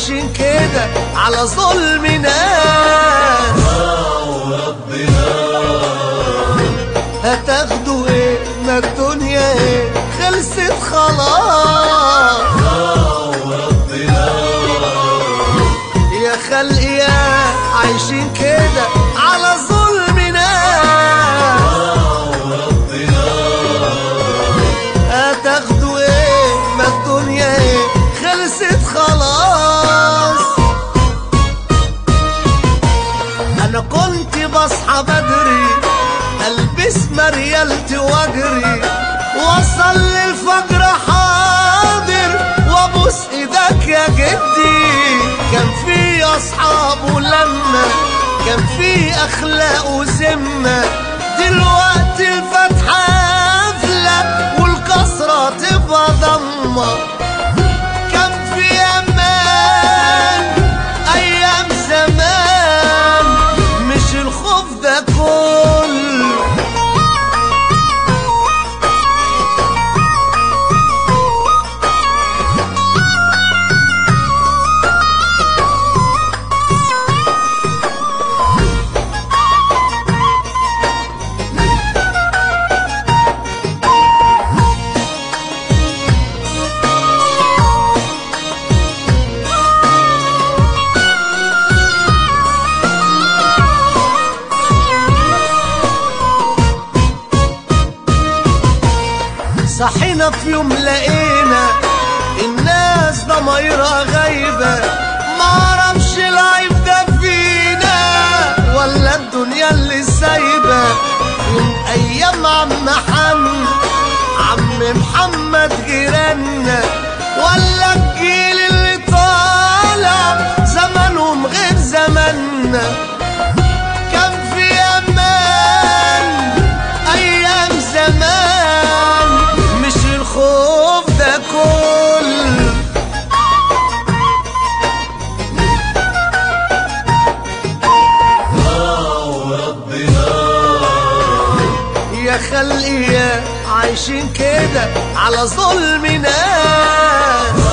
عايشين كده على ظلمنا. وربنا هتاخدوا ايه؟ ما الدنيا ايه خلصت خلاص. وربنا يا خلق يا عايشين كده على ظلمنا. وربنا هتاخدوا ايه؟ ما الدنيا ايه خلصت خلاص. انا كنت بصحى بدري البس مريالتي واجري واصلي الفجر حاضر وابوس ايدك يا جدي. كان في اصحاب ولما كان في اخلاق وذمه. دلوقتي الفتحه قافله والكسره تبقى ضمه. كان في امان ايام زمان مش الخوف ده كله. صحينا في يوم لقينا الناس ضمايرها غايبة. معرفش العيب ده فينا ولا الدنيا اللي سايبة. من أيام عم محمد جيراننا ولا الجيل اللي طالع زمانهم غير زماننا. كان في أمان أيام زمان مش الخوف ده كله. وربنا يا خلقي يا عايشين كده على ظلمنا.